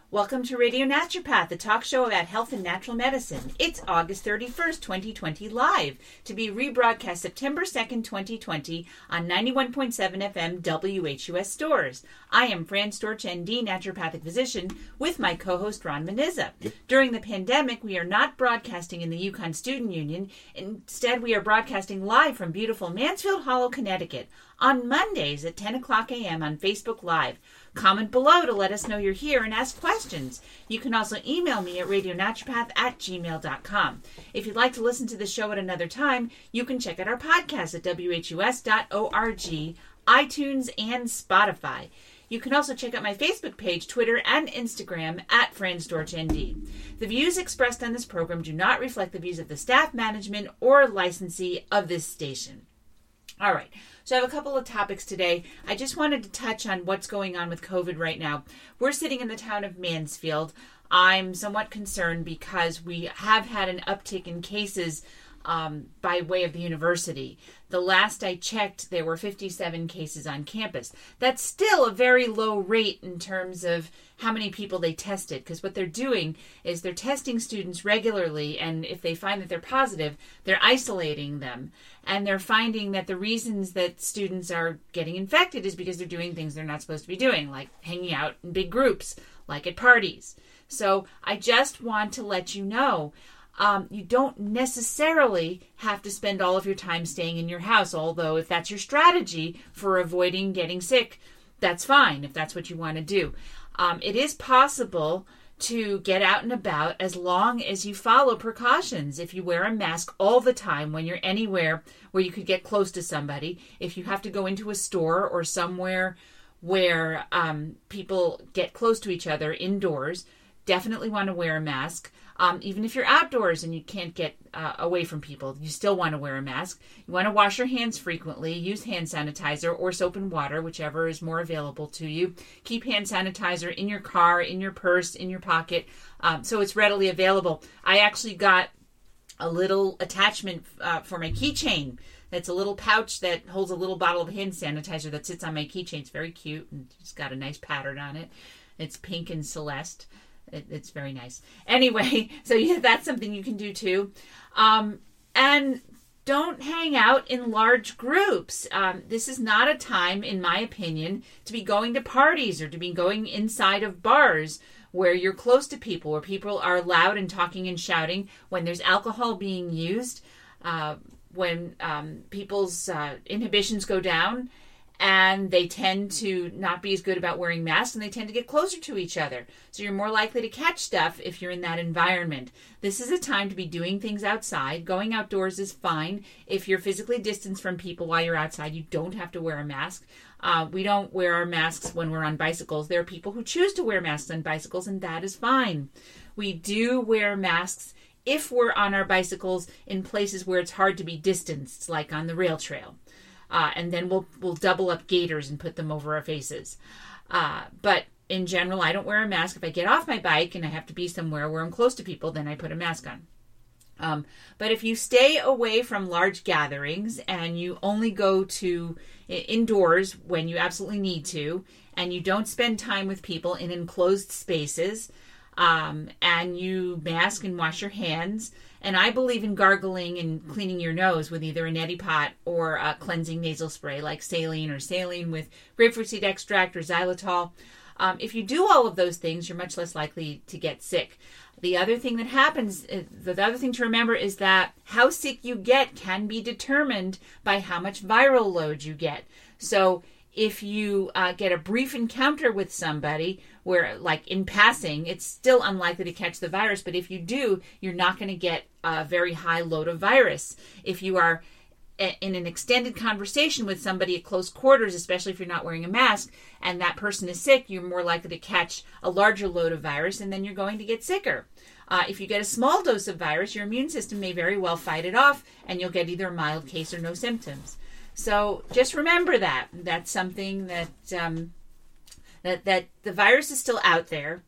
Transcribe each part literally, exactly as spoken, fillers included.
Welcome to Radio Naturopath, the talk show about health and natural medicine. It's August thirty-first, twenty twenty, live, to be rebroadcast September second, twenty twenty, on ninety-one point seven F M W H U S Stores. I am Fran Storch, N D, naturopathic physician, with my co-host Ron Menizza. Yep. During the pandemic, we are not broadcasting in the Yukon Student Union. Instead, we are broadcasting live from beautiful Mansfield Hollow, Connecticut, on Mondays at ten o'clock a m on Facebook Live. Comment below to let us know you're here and ask questions. You can also email me at radionaturopath at gmail dot com. If you'd like to listen to the show at another time, you can check out our podcast at W H U S dot org, iTunes, and Spotify. You can also check out my Facebook page, Twitter, and Instagram at Fran Storch N D. The views expressed on this program do not reflect the views of the staff, management, or licensee of this station. All right, so I have a couple of topics today. I just wanted to touch on what's going on with COVID right now. We're sitting in the town of Mansfield. I'm somewhat concerned because we have had an uptick in cases um, by way of the university. The last I checked, there were fifty-seven cases on campus. That's still a very low rate in terms of how many people they tested, because what they're doing is they're testing students regularly, and if they find that they're positive, they're isolating them. And they're finding that the reasons that students are getting infected is because they're doing things they're not supposed to be doing, like hanging out in big groups, like at parties. So I just want to let you know, um, you don't necessarily have to spend all of your time staying in your house, although if that's your strategy for avoiding getting sick, that's fine, if that's what you want to do. Um, it is possible to get out and about as long as you follow precautions. If you wear a mask all the time when you're anywhere where you could get close to somebody, if you have to go into a store or somewhere where um, people get close to each other indoors, definitely want to wear a mask. Um, even if you're outdoors and you can't get uh, away from people, you still want to wear a mask. You want to wash your hands frequently, use hand sanitizer or soap and water, whichever is more available to you. Keep hand sanitizer in your car, in your purse, in your pocket, um, so it's readily available. I actually got a little attachment uh, for my keychain. That's a little pouch that holds a little bottle of hand sanitizer that sits on my keychain. It's very cute and it's got a nice pattern on it. It's pink and celeste. It, it's very nice. Anyway, so yeah, that's something you can do too. Um, and don't hang out in large groups. Um, this is not a time, in my opinion, to be going to parties or to be going inside of bars where you're close to people, where people are loud and talking and shouting, when there's alcohol being used, uh, when um, people's uh, inhibitions go down, and they tend to not be as good about wearing masks, and they tend to get closer to each other. So you're more likely to catch stuff if you're in that environment. This is a time to be doing things outside. Going outdoors is fine. If you're physically distanced from people while you're outside, you don't have to wear a mask. Uh, we don't wear our masks when we're on bicycles. There are people who choose to wear masks on bicycles, and that is fine. We do wear masks if we're on our bicycles in places where it's hard to be distanced, like on the rail trail. Uh, and then we'll we'll double up gaiters and put them over our faces. Uh, but in general, I don't wear a mask. If I get off my bike and I have to be somewhere where I'm close to people, then I put a mask on. Um, but if you stay away from large gatherings and you only go to indoors when you absolutely need to, and you don't spend time with people in enclosed spaces, um, and you mask and wash your hands, and I believe in gargling and cleaning your nose with either a neti pot or a cleansing nasal spray like saline or saline with grapefruit seed extract or xylitol. Um, if you do all of those things, you're much less likely to get sick. The other thing that happens, the other thing to remember is that how sick you get can be determined by how much viral load you get. So if you uh, get a brief encounter with somebody where, like in passing, it's still unlikely to catch the virus. But if you do, you're not going to get a very high load of virus. If you are in an extended conversation with somebody at close quarters, especially if you're not wearing a mask, and that person is sick, you're more likely to catch a larger load of virus, and then you're going to get sicker. Uh, if you get a small dose of virus, your immune system may very well fight it off, and you'll get either a mild case or no symptoms. So just remember that. That's something that um, that that the virus is still out there,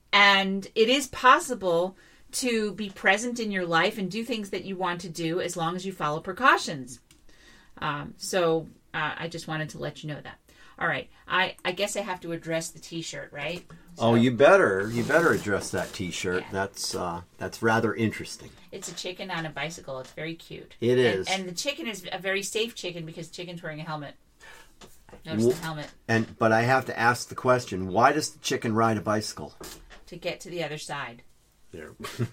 and it is possible to be present in your life and do things that you want to do as long as you follow precautions. Um, so uh, I just wanted to let you know that. All right, I, I guess I have to address the t-shirt, right? So, oh, you better you better address that T-shirt. Yeah. That's uh, that's rather interesting. It's a chicken on a bicycle. It's very cute. It is, and, and the chicken is a very safe chicken because the chicken's wearing a helmet. Notice the helmet. And but I have to ask the question: why does the chicken ride a bicycle? To get to the other side. There.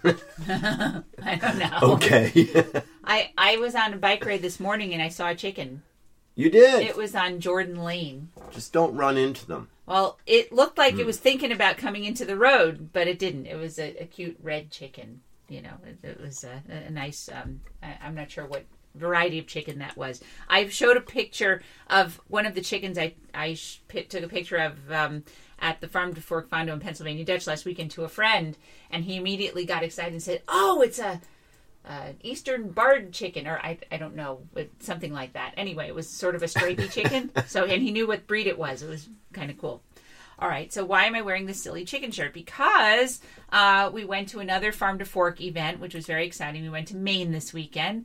I don't know. Okay. I I was on a bike ride this morning and I saw a chicken. You did. It was on Jordan Lane. Just don't run into them. Well, it looked like Mm. it was thinking about coming into the road, but it didn't. It was a, a cute red chicken. You know, it, it was a, a nice. Um, I, I'm not sure what variety of chicken that was. I showed a picture of one of the chickens I I sh- took a picture of um, at the Farm to Fork Fondo in Pennsylvania Dutch last weekend to a friend, and he immediately got excited and said, "Oh, it's a." Uh, Eastern barred chicken, or I, I don't know, but something like that. Anyway, it was sort of a stripy chicken. So, and he knew what breed it was. It was kind of cool. All right. So why am I wearing this silly chicken shirt? Because uh, we went to another Farm to Fork event, which was very exciting. We went to Maine this weekend,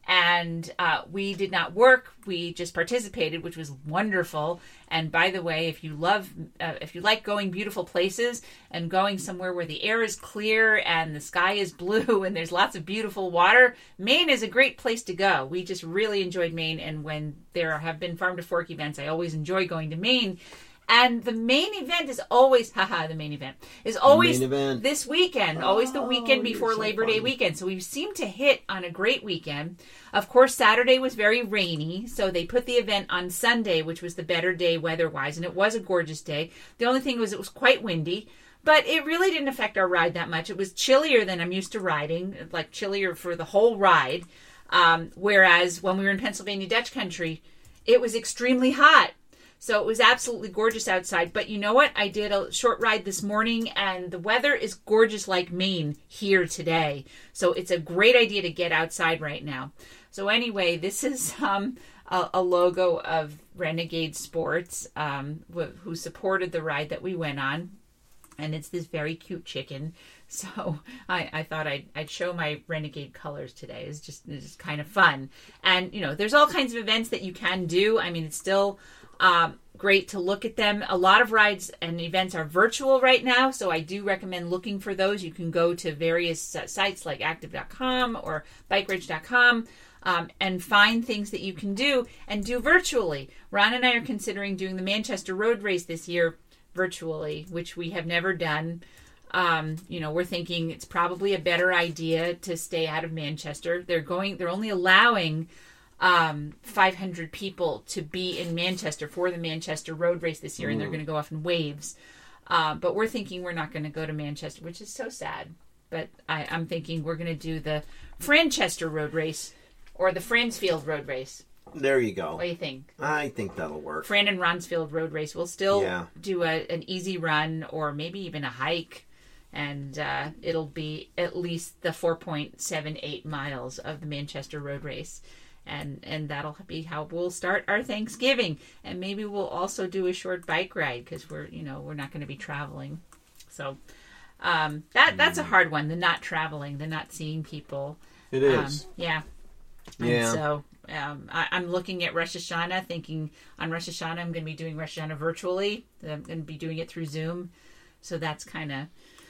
and uh, we did not work. We just participated, which was wonderful. And by the way, if you love, uh, if you like going beautiful places and going somewhere where the air is clear and the sky is blue and there's lots of beautiful water, Maine is a great place to go. We just really enjoyed Maine. And when there have been Farm to Fork events, I always enjoy going to Maine. And the main event is always, haha, the main event is always this weekend, always the weekend Oh, before you're so Labor Day funny. weekend. So we seem to hit on a great weekend. Of course, Saturday was very rainy, so they put the event on Sunday, which was the better day weather-wise, and it was a gorgeous day. The only thing was it was quite windy, but it really didn't affect our ride that much. It was chillier than I'm used to riding, like chillier for the whole ride, um, whereas when we were in Pennsylvania Dutch country, it was extremely hot. So it was absolutely gorgeous outside. But you know what? I did a short ride this morning, and the weather is gorgeous like Maine here today. So it's a great idea to get outside right now. So anyway, this is um, a, a logo of Renegade Sports, um, wh- who supported the ride that we went on. And it's this very cute chicken. So I, I thought I'd, I'd show my Renegade colors today. It's just, it's just kind of fun. And, you know, there's all kinds of events that you can do. I mean, it's still um, great to look at them. A lot of rides and events are virtual right now. So I do recommend looking for those. You can go to various uh, sites like active dot com or bike ridge dot com. Um, and find things that you can do and do virtually. Ron and I are considering doing the Manchester Road Race this year virtually, which we have never done. Um, you know, we're thinking it's probably a better idea to stay out of Manchester. They're going, they're only allowing um, five hundred people to be in Manchester for the Manchester Road Race this year, mm. and they're going to go off in waves. Uh, but we're thinking we're not going to go to Manchester, which is so sad. But I, I'm thinking we're going to do the Franchester Road Race or the Fransfield Road Race. There you go. What do you think? I think that'll work. Fran and Ronsfield Road Race. We'll still yeah. do a, an easy run or maybe even a hike. And uh, it'll be at least the four point seven eight miles of the Manchester Road Race. And and that'll be how we'll start our Thanksgiving. And maybe we'll also do a short bike ride because we're, you know, we're not going to be traveling. So um, that that's a hard one, the not traveling, the not seeing people. It is. Um, yeah. Yeah. And so um, I, I'm looking at Rosh Hashanah, thinking on Rosh Hashanah I'm going to be doing Rosh Hashanah virtually. I'm going to be doing it through Zoom. So that's kind of,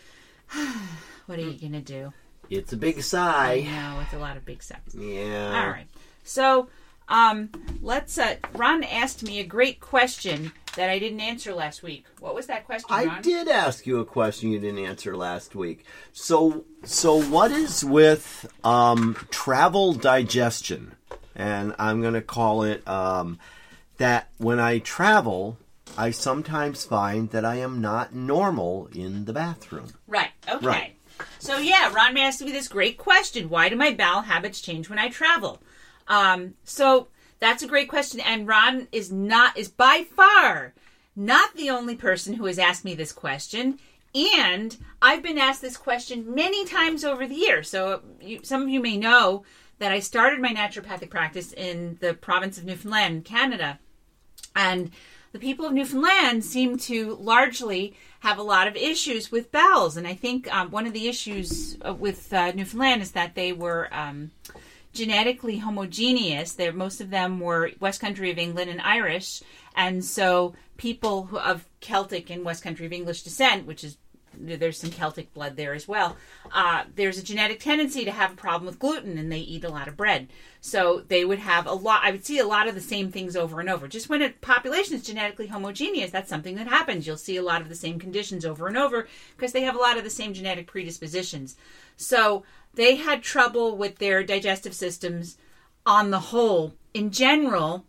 what are you going to do? It's a big sigh. I know, it's a lot of big sighs. Yeah. All right. So um, let's, uh, Ron asked me a great question that I didn't answer last week. What was that question, Ron? I did ask you a question you didn't answer last week. So, so what is with um, travel digestion? And I'm going to call it um, that when I travel, I sometimes find that I am not normal in the bathroom. Right. Okay. Right. So yeah, Ron asked me this great question. Why do my bowel habits change when I travel? Um, so that's a great question. And Ron is not, is by far not the only person who has asked me this question. And I've been asked this question many times over the years. So you, some of you may know that I started my naturopathic practice in the province of Newfoundland, Canada. And the people of Newfoundland seem to largely have a lot of issues with bowels. And I think um, one of the issues with uh, Newfoundland is that they were, um, genetically homogeneous. They're, most of them were West Country of England and Irish. And so people who, of Celtic and West Country of English descent, which is, there's some Celtic blood there as well, uh, there's a genetic tendency to have a problem with gluten, and they eat a lot of bread. So they would have a lot, I would see a lot of the same things over and over. Just when a population is genetically homogeneous, that's something that happens. You'll see a lot of the same conditions over and over because they have a lot of the same genetic predispositions. So they had trouble with their digestive systems on the whole in general,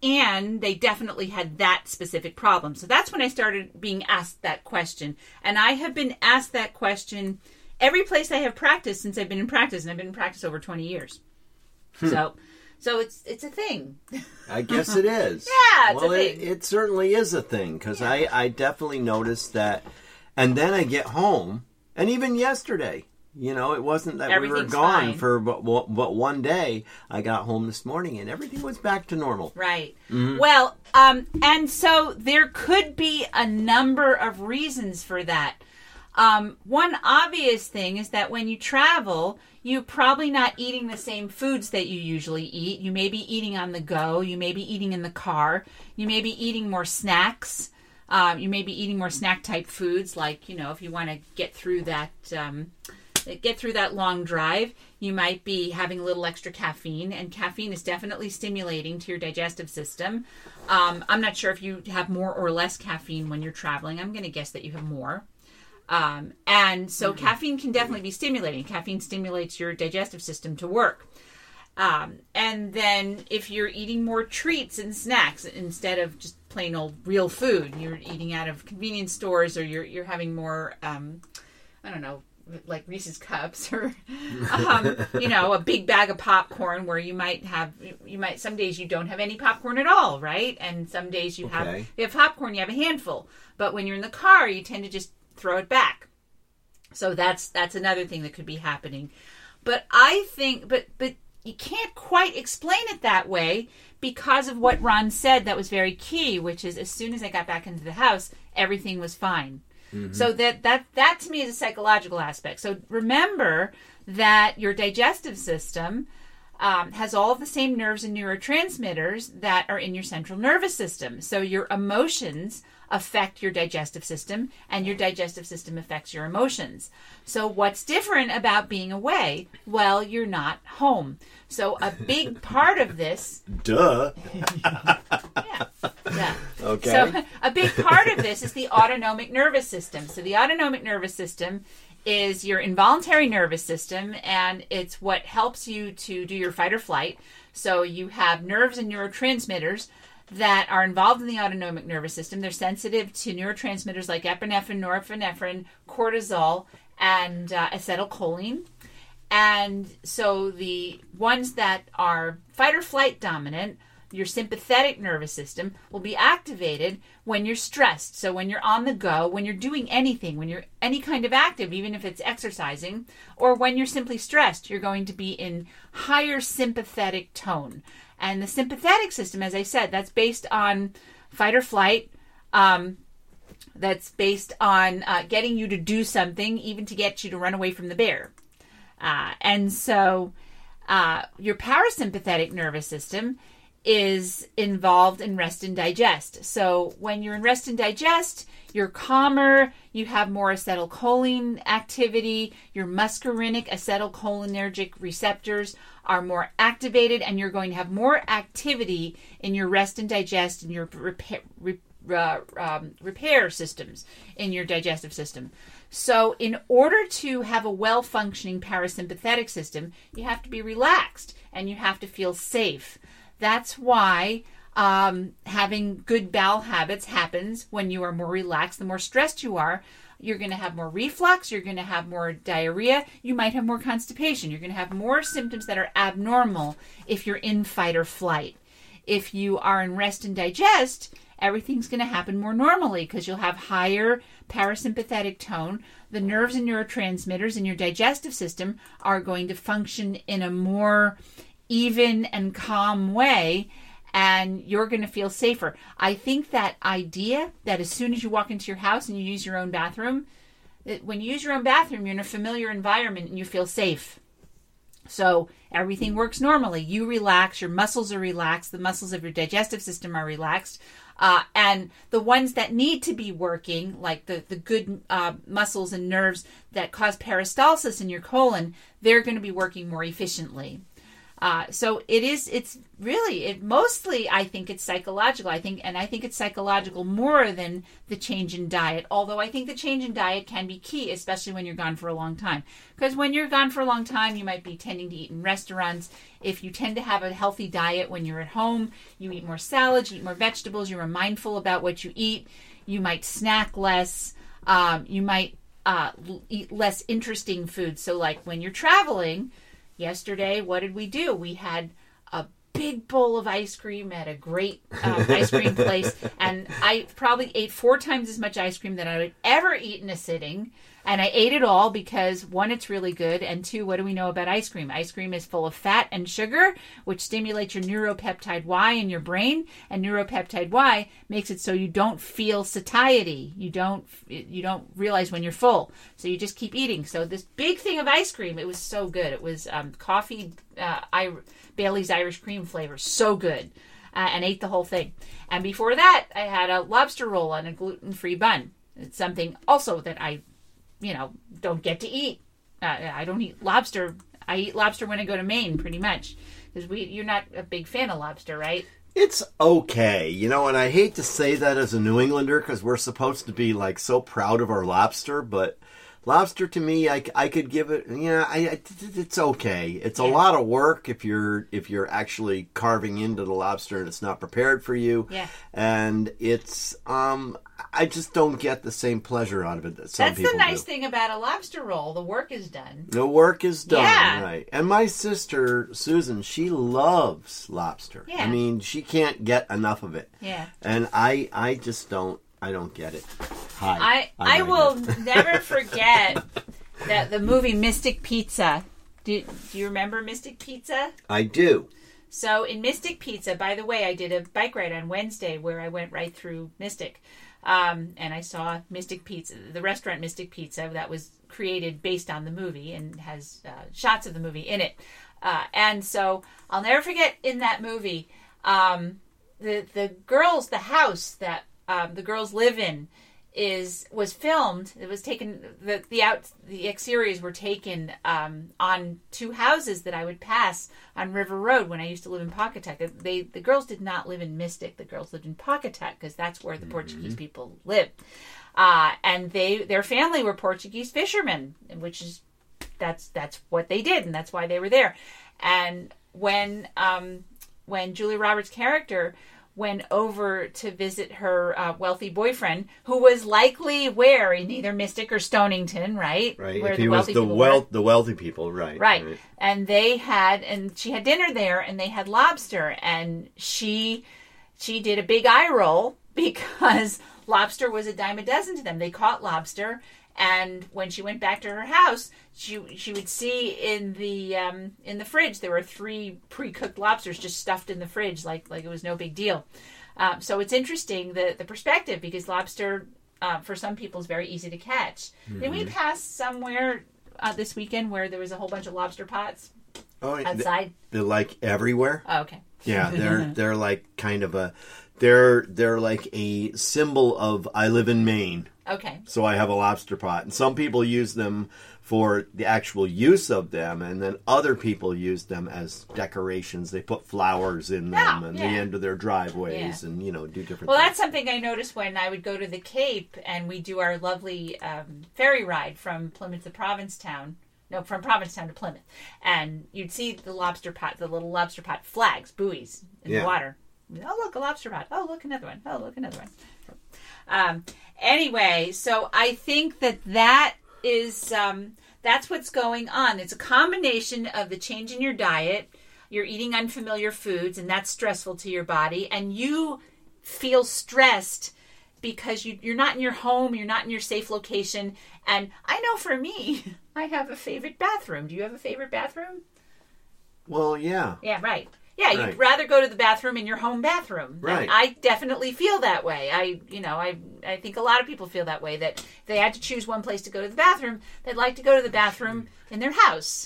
and they definitely had that specific problem. So that's when I started being asked that question. And I have been asked that question every place I have practiced since I've been in practice, and I've been in practice over twenty years. Hmm. So so it's it's a thing. I guess it is. Yeah, it's well, a thing. It, it certainly is a thing, because yeah. I, I definitely noticed that. And then I get home, and even yesterday, you know, it wasn't that we were gone fine. for but, but one day. I got home this morning and everything was back to normal. Right. Mm-hmm. Well, um, and so there could be a number of reasons for that. Um, one obvious thing is that when you travel, you're probably not eating the same foods that you usually eat. You may be eating on the go. You may be eating in the car. You may be eating more snacks. Um, you may be eating more snack type foods, like, you know, if you want to get through that... Um, get through that long drive, you might be having a little extra caffeine, and caffeine is definitely stimulating to your digestive system. Um, I'm not sure if you have more or less caffeine when you're traveling. I'm going to guess that you have more. Um, and so mm-hmm. caffeine can definitely be stimulating. Caffeine stimulates your digestive system to work. Um, and then if you're eating more treats and snacks instead of just plain old real food, you're eating out of convenience stores, or you're you're having more, um, I don't know, like Reese's Cups, or um, you know, a big bag of popcorn, where you might have, you might, some days you don't have any popcorn at all, right? And some days you okay. have, you have popcorn, you have a handful. But when you're in the car, you tend to just throw it back. So that's that's another thing that could be happening. But I think, but but you can't quite explain it that way because of what Ron said that was very key, which is as soon as I got back into the house, everything was fine. Mm-hmm. So that, that that to me is a psychological aspect. So remember that your digestive system um, has all of the same nerves and neurotransmitters that are in your central nervous system. So your emotions affect your digestive system, and your digestive system affects your emotions. So what's different about being away? Well, you're not home. So a big part of this... Duh. yeah. Yeah. Okay. So a big part of this is the autonomic nervous system. So the autonomic nervous system is your involuntary nervous system, and it's what helps you to do your fight or flight. So you have nerves and neurotransmitters that are involved in the autonomic nervous system. They're sensitive to neurotransmitters like epinephrine, norepinephrine, cortisol, and uh, acetylcholine. And so the ones that are fight or flight dominant, your sympathetic nervous system, will be activated when you're stressed. So when you're on the go, when you're doing anything, when you're any kind of active, even if it's exercising, or when you're simply stressed, you're going to be in higher sympathetic tone. And the sympathetic system, as I said, that's based on fight or flight. Um, that's based on uh, getting you to do something, even to get you to run away from the bear. Uh, and so uh, your parasympathetic nervous system is involved in rest and digest. So when you're in rest and digest, you're calmer, you have more acetylcholine activity, your muscarinic acetylcholinergic receptors are more activated, and you're going to have more activity in your rest and digest and your repair, re, uh, um, repair systems in your digestive system. So in order to have a well-functioning parasympathetic system, you have to be relaxed and you have to feel safe. That's why um, having good bowel habits happens when you are more relaxed. The more stressed you are, you're going to have more reflux, you're going to have more diarrhea, you might have more constipation. You're going to have more symptoms that are abnormal if you're in fight or flight. If you are in rest and digest, everything's going to happen more normally because you'll have higher parasympathetic tone. The nerves and neurotransmitters in your digestive system are going to function in a more even and calm way, and you're going to feel safer. I think that idea that as soon as you walk into your house and you use your own bathroom, that when you use your own bathroom, you're in a familiar environment and you feel safe. So everything works normally. You relax, your muscles are relaxed, the muscles of your digestive system are relaxed. Uh, and the ones that need to be working, like the, the good uh, muscles and nerves that cause peristalsis in your colon, they're going to be working more efficiently. Uh, so it is, it's really, it mostly, I think it's psychological. I think, and I think it's psychological more than the change in diet. Although I think the change in diet can be key, especially when you're gone for a long time. Because when you're gone for a long time, you might be tending to eat in restaurants. If you tend to have a healthy diet when you're at home, you eat more salads, you eat more vegetables, you're mindful about what you eat. You might snack less. Um, you might uh, eat less interesting foods. So like when you're traveling, yesterday, what did we do? We had a big bowl of ice cream at a great um, ice cream place, and I probably ate four times as much ice cream than I would ever eat in a sitting, and I ate it all because, one, it's really good, and two, what do we know about ice cream? Ice cream is full of fat and sugar, which stimulates your neuropeptide Y in your brain, and neuropeptide Y makes it so you don't feel satiety. You don't you don't realize when you're full, so you just keep eating. So this big thing of ice cream, it was so good. It was um, coffee, uh, I, Bailey's Irish cream flavor, so good, uh, and ate the whole thing. And before that, I had a lobster roll on a gluten-free bun. It's something also that I you know, don't get to eat. Uh, I don't eat lobster. I eat lobster when I go to Maine, pretty much. Because we, you're not a big fan of lobster, right? It's okay. You know, and I hate to say that as a New Englander because we're supposed to be, like, so proud of our lobster, but lobster to me, I, I could give it, yeah, I, it's okay. It's a yeah. lot of work if you're if you're actually carving into the lobster and it's not prepared for you. Yeah. And it's, um... I just don't get the same pleasure out of it that some That's people do. That's the nice do. thing about a lobster roll. The work is done. The work is done, yeah. right. And my sister, Susan, she loves lobster. Yeah. I mean, she can't get enough of it. Yeah. And I I just don't, I don't get it. Hi. I, I will never forget that the movie Mystic Pizza. Do, do you remember Mystic Pizza? I do. So in Mystic Pizza, by the way, I did a bike ride on Wednesday where I went right through Mystic. Um, and I saw Mystic Pizza, the restaurant Mystic Pizza, that was created based on the movie and has uh, shots of the movie in it. Uh, and so I'll never forget in that movie, um, the the girls, the house that um, the girls live in, is was filmed. It was taken. The the out the exteriors were taken um, on two houses that I would pass on River Road when I used to live in Pawcatuck. They the girls did not live in Mystic. The girls lived in Pawcatuck because that's where the mm-hmm. Portuguese people lived. Uh, and they their family were Portuguese fishermen, which is that's that's what they did, and that's why they were there. And when um, when Julia Roberts' character went over to visit her uh, wealthy boyfriend, who was likely where in either Mystic or Stonington, right? Right. Where if the he wealthy was the people wealth, were. the wealthy people, right, right? Right. And they had, and she had dinner there, and they had lobster, and she she did a big eye roll because lobster was a dime a dozen to them. They caught lobster. And when she went back to her house, she she would see in the um, in the fridge there were three pre-cooked lobsters just stuffed in the fridge, like like it was no big deal. Um, so it's interesting the the perspective because lobster uh, for some people is very easy to catch. Mm-hmm. Did we pass somewhere uh, this weekend where there was a whole bunch of lobster pots oh, outside? They're like everywhere. Oh, okay. Yeah, they're they're like kind of a they're they're like a symbol of I live in Maine. Okay. So I have a lobster pot. And some people use them for the actual use of them, and then other people use them as decorations. They put flowers in them oh, and yeah. the end of their driveways yeah. and, you know, do different well, things. Well, that's something I noticed when I would go to the Cape and we do our lovely um, ferry ride from Plymouth to Provincetown. No, from Provincetown to Plymouth. And you'd see the lobster pot, the little lobster pot flags, buoys in yeah. the water. Oh, look, a lobster pot. Oh, look, another one. Oh, look, another one. Um, anyway, so I think that that is, um, that's what's going on. It's a combination of the change in your diet, you're eating unfamiliar foods, and that's stressful to your body, and you feel stressed because you, you're not in your home, you're not in your safe location, and I know for me, I have a favorite bathroom. Do you have a favorite bathroom? Well, yeah. Yeah, right. Yeah, right. You'd rather go to the bathroom in your home bathroom. Right. And I definitely feel that way. I, you know, I, I think a lot of people feel that way. That if they had to choose one place to go to the bathroom, they'd like to go to the bathroom in their house.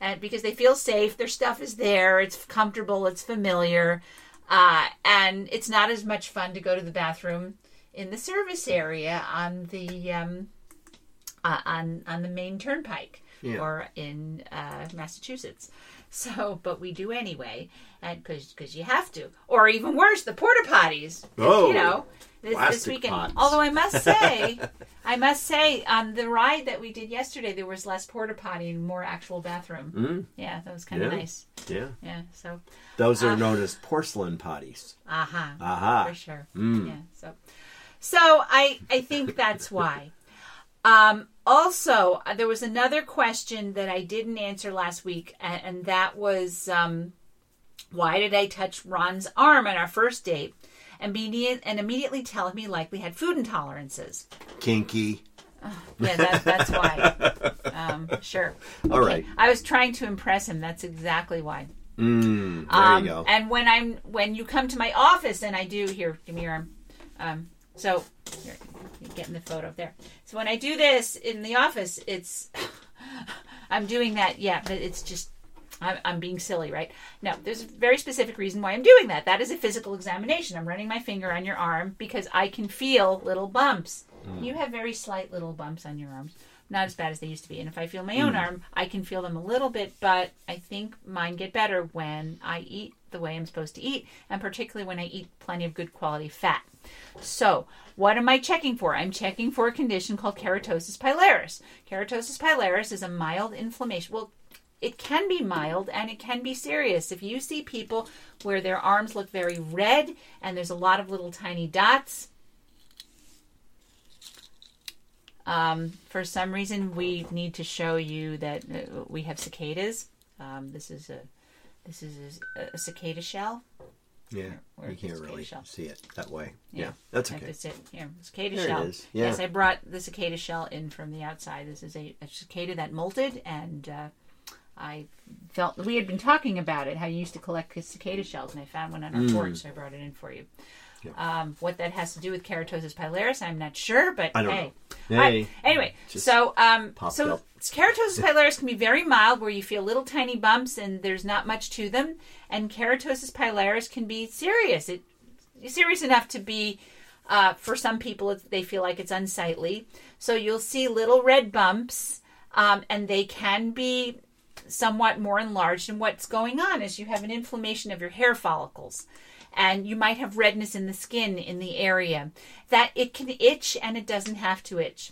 and because they feel safe, their stuff is there, it's comfortable, it's familiar, uh, and it's not as much fun to go to the bathroom in the service area on the um, uh, on on the main turnpike yeah. or in uh, Massachusetts. So, but we do anyway, and because because you have to, or even worse, the porta potties. Oh, you know, this, this weekend. pots. Although I must say, I must say, on the ride that we did yesterday, there was less porta potty and more actual bathroom. Mm. Yeah, that was kind of yeah. nice. Yeah, yeah. So those are uh, known as porcelain potties. Aha, uh-huh, aha, for sure. Mm. Yeah. So, so I I think that's why. Um, also, there was another question that I didn't answer last week, and, and that was, um, why did I touch Ron's arm on our first date and, be, and immediately tell him he likely had food intolerances? Kinky. Uh, yeah, that, that's why. Um, sure. All okay. right. I was trying to impress him. That's exactly why. Mm, there um, you go. And when I'm when you come to my office, and I do, here, give me your arm. Um, so, here. Getting the photo there. So when I do this in the office, it's I'm doing that. Yeah, but it's just I'm, I'm being silly, right? No, there's a very specific reason why I'm doing that. That is a physical examination. I'm running my finger on your arm because I can feel little bumps. Mm. You have very slight little bumps on your arms, not as bad as they used to be. And if I feel my own mm. arm, I can feel them a little bit, but I think mine get better when I eat the way I'm supposed to eat, and particularly when I eat plenty of good quality fat. So, what am I checking for? I'm checking for a condition called keratosis pilaris. Keratosis pilaris is a mild inflammation. Well, it can be mild and it can be serious. If you see people where their arms look very red and there's a lot of little tiny dots, um, for some reason we need to show you that uh, we have cicadas. Um, this is a this is a, a cicada shell. Yeah, or, or you can't really shell. see it that way. Yeah, yeah that's okay. That's it. Here, cicada there shell. It is. Yeah. Yes, I brought the cicada shell in from the outside. This is a, a cicada that molted, and uh, I felt we had been talking about it, how you used to collect cicada shells, and I found one on our mm. porch, so I brought it in for you. Yep. Um, what that has to do with keratosis pilaris, I'm not sure, but I don't hey. know. Hey. Right. Anyway, so um, so up. keratosis pilaris can be very mild, where you feel little tiny bumps and there's not much to them, and keratosis pilaris can be serious. It serious enough to be, uh, for some people, it's, they feel like it's unsightly. So you'll see little red bumps, um, and they can be somewhat more enlarged. And what's going on is you have an inflammation of your hair follicles. And you might have redness in the skin in the area. That it can itch, and it doesn't have to itch.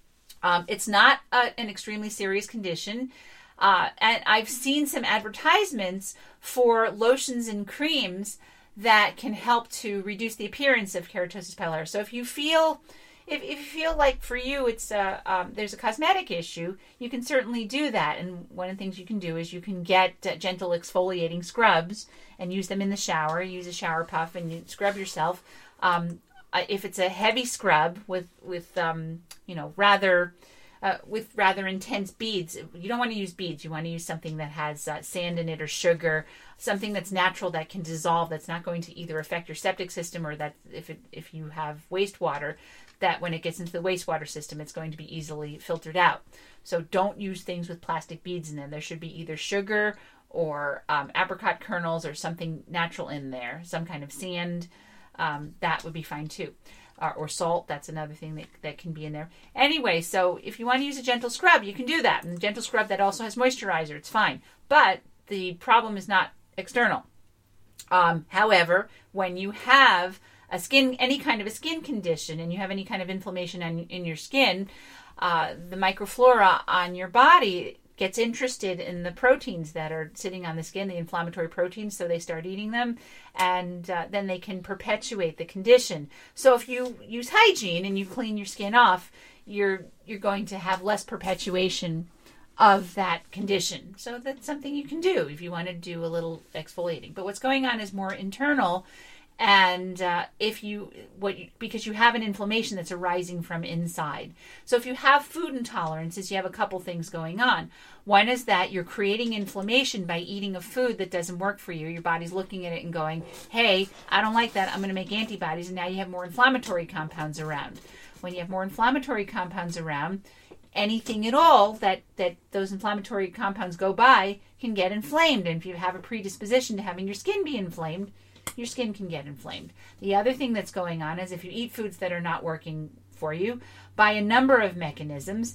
Um, it's not a, an extremely serious condition. Uh, and I've seen some advertisements for lotions and creams that can help to reduce the appearance of keratosis pilaris. So if you feel... If, if you feel like for you it's a, um, there's a cosmetic issue, you can certainly do that. And one of the things you can do is you can get uh, gentle exfoliating scrubs and use them in the shower. Use a shower puff and you scrub yourself. Um, if it's a heavy scrub with with um, you know rather uh, with rather intense beads, you don't want to use beads. You want to use something that has uh, sand in it or sugar, something that's natural that can dissolve. That's not going to either affect your septic system or that if it if you have wastewater, that when it gets into the wastewater system, it's going to be easily filtered out. So don't use things with plastic beads in them. There should be either sugar or um, apricot kernels or something natural in there, some kind of sand. Um, that would be fine too. Uh, or salt, that's another thing that, that can be in there. Anyway, so if you want to use a gentle scrub, you can do that. And a gentle scrub that also has moisturizer, it's fine. But the problem is not external. Um, however, when you have a skin, any kind of a skin condition, and you have any kind of inflammation on, in your skin, uh, the microflora on your body gets interested in the proteins that are sitting on the skin, the inflammatory proteins, so they start eating them, and uh, then they can perpetuate the condition. So if you use hygiene and you clean your skin off, you're you're going to have less perpetuation of that condition. So that's something you can do if you want to do a little exfoliating. But what's going on is more internal. And uh, if you, what you, because you have an inflammation that's arising from inside. So if you have food intolerances, you have a couple things going on. One is that you're creating inflammation by eating a food that doesn't work for you. Your body's looking at it and going, hey, I don't like that. I'm going to make antibodies. And now you have more inflammatory compounds around. When you have more inflammatory compounds around, anything at all that, that those inflammatory compounds go by can get inflamed. And if you have a predisposition to having your skin be inflamed, your skin can get inflamed. The other thing that's going on is if you eat foods that are not working for you by a number of mechanisms,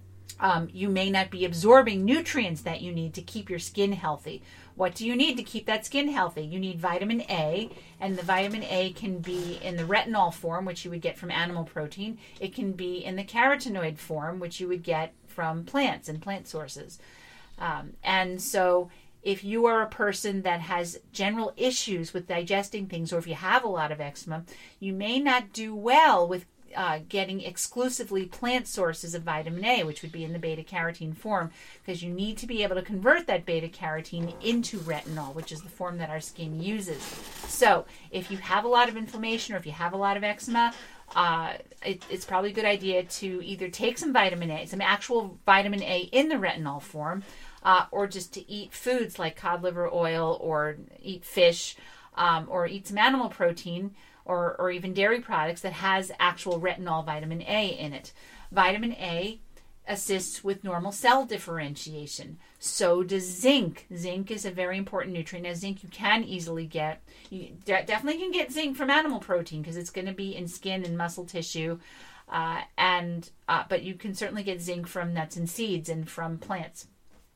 um, you may not be absorbing nutrients that you need to keep your skin healthy. What do you need to keep that skin healthy? You need vitamin A, and the vitamin A can be in the retinol form, which you would get from animal protein. It can be in the carotenoid form, which you would get from plants and plant sources. Um, and so if you are a person that has general issues with digesting things, or if you have a lot of eczema, you may not do well with Uh, getting exclusively plant sources of vitamin A, which would be in the beta-carotene form, because you need to be able to convert that beta-carotene into retinol, which is the form that our skin uses. So if you have a lot of inflammation, or if you have a lot of eczema, uh, it, it's probably a good idea to either take some vitamin A, some actual vitamin A in the retinol form, uh, or just to eat foods like cod liver oil, or eat fish, um, or eat some animal protein, Or, or even dairy products that has actual retinol vitamin A in it. Vitamin A assists with normal cell differentiation. So does zinc. Zinc is a very important nutrient. Now, zinc you can easily get. You de- definitely can get zinc from animal protein because it's going to be in skin and muscle tissue. Uh, and uh, but you can certainly get zinc from nuts and seeds and from plants.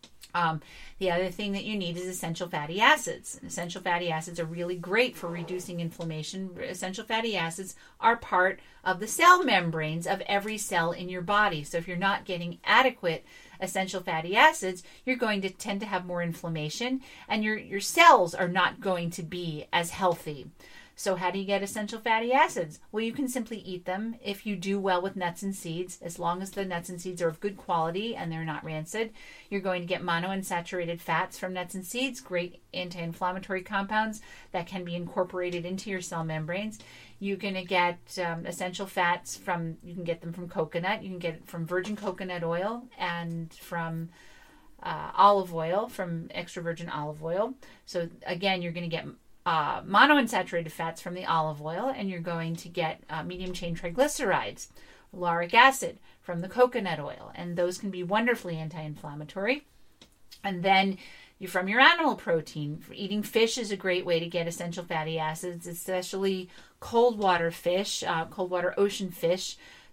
Um, the other thing that you need is essential fatty acids. Essential fatty acids are really great for reducing inflammation. Essential fatty acids are part of the cell membranes of every cell in your body. So if you're not getting adequate essential fatty acids, you're going to tend to have more inflammation, and your, your cells are not going to be as healthy. So how do you get essential fatty acids? Well, you can simply eat them if you do well with nuts and seeds. As long as the nuts and seeds are of good quality and they're not rancid, you're going to get monounsaturated fats from nuts and seeds, great anti-inflammatory compounds that can be incorporated into your cell membranes. You're going to get um, essential fats from, you can get them from coconut. You can get it from virgin coconut oil and from uh, olive oil, from extra virgin olive oil. So again, you're going to get Uh, monounsaturated fats from the olive oil, and you're going to get uh, medium chain triglycerides, lauric acid from the coconut oil, and those can be wonderfully anti-inflammatory. And then you from your animal protein. Eating fish is a great way to get essential fatty acids, especially cold water fish, uh, cold water ocean fish.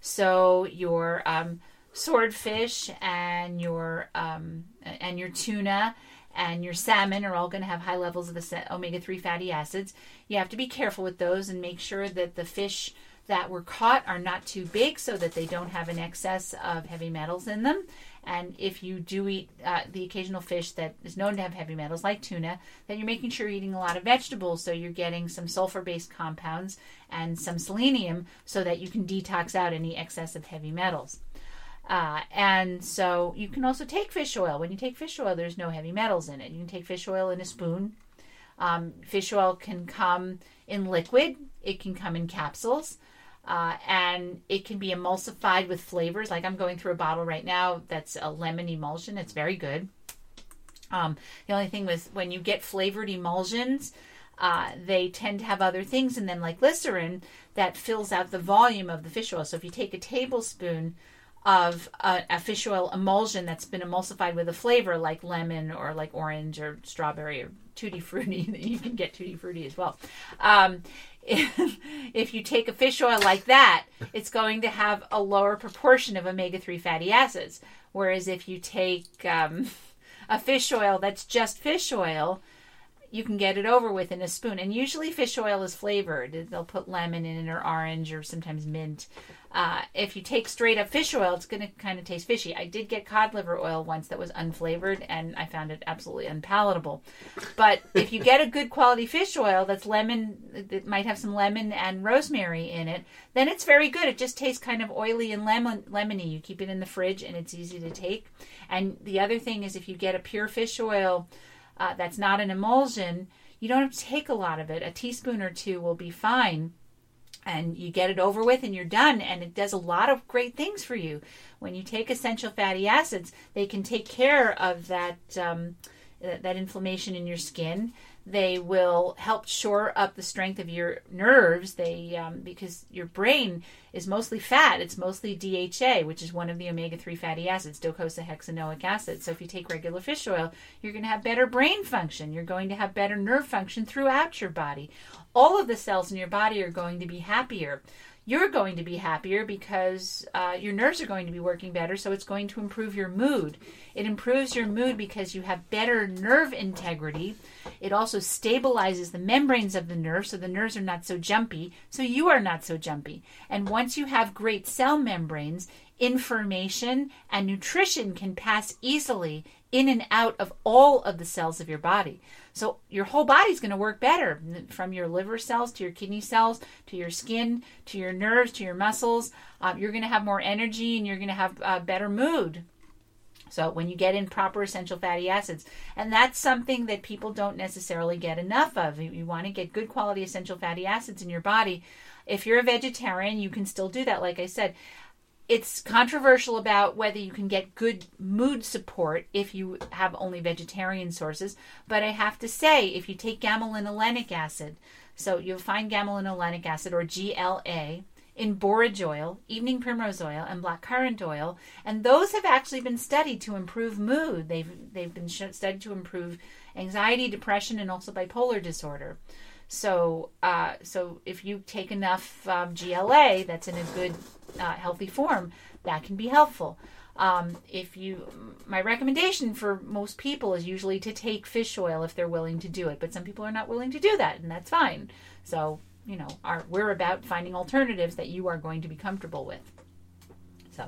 So your um, swordfish and your um, and your tuna and your salmon are all going to have high levels of omega three fatty acids. You have to be careful with those and make sure that the fish that were caught are not too big so that they don't have an excess of heavy metals in them. And if you do eat uh, the occasional fish that is known to have heavy metals, like tuna, then you're making sure you're eating a lot of vegetables, so you're getting some sulfur-based compounds and some selenium so that you can detox out any excess of heavy metals. Uh, and so you can also take fish oil. When you take fish oil, there's no heavy metals in it. You can take fish oil in a spoon. Um, fish oil can come in liquid. It can come in capsules. Uh, and it can be emulsified with flavors. Like I'm going through a bottle right now that's a lemon emulsion. It's very good. Um, the only thing with when you get flavored emulsions, uh, they tend to have other things in them, like glycerin, that fills out the volume of the fish oil. So if you take a tablespoon of a, a fish oil emulsion that's been emulsified with a flavor like lemon or like orange or strawberry or tutti frutti, you can get tutti frutti as well. Um, if, if you take a fish oil like that, it's going to have a lower proportion of omega three fatty acids. Whereas if you take um, a fish oil that's just fish oil, you can get it over with in a spoon. And usually fish oil is flavored. They'll put lemon in it or orange or sometimes mint. Uh, if you take straight up fish oil, it's going to kind of taste fishy. I did get cod liver oil once that was unflavored, and I found it absolutely unpalatable. But if you get a good quality fish oil that's lemon, that might have some lemon and rosemary in it, then it's very good. It just tastes kind of oily and lemon, lemony. You keep it in the fridge, and it's easy to take. And the other thing is if you get a pure fish oil uh, that's not an emulsion, you don't have to take a lot of it. A teaspoon or two will be fine. And you get it over with and you're done. And it does a lot of great things for you. When you take essential fatty acids, they can take care of that um, that inflammation in your skin. They will help shore up the strength of your nerves. They um, because your brain is mostly fat. It's mostly D H A, which is one of the omega three fatty acids, docosahexaenoic acid. So if you take regular fish oil, you're going to have better brain function. You're going to have better nerve function throughout your body. All of the cells in your body are going to be happier. You're going to be happier because uh, your nerves are going to be working better, so it's going to improve your mood. It improves your mood because you have better nerve integrity. It also stabilizes the membranes of the nerve, so the nerves are not so jumpy, so you are not so jumpy. And once you have great cell membranes, information and nutrition can pass easily in and out of all of the cells of your body. So your whole body's going to work better, from your liver cells to your kidney cells to your skin to your nerves to your muscles. Um, you're going to have more energy and you're going to have a better mood. So when you get in proper essential fatty acids, and that's something that people don't necessarily get enough of. You, you want to get good quality essential fatty acids in your body. If you're a vegetarian, you can still do that, like I said. It's controversial about whether you can get good mood support if you have only vegetarian sources. But I have to say, if you take gamelinolenic acid, so you'll find gamelinolenic acid, or G L A, in borage oil, evening primrose oil, and blackcurrant oil, and those have actually been studied to improve mood. They've they've been studied to improve anxiety, depression, and also bipolar disorder. So, uh, so if you take enough um, G L A that's in a good, uh, healthy form, that can be helpful. Um, if you, my recommendation for most people is usually to take fish oil if they're willing to do it, but some people are not willing to do that, and that's fine. So, you know, our, we're about finding alternatives that you are going to be comfortable with. So,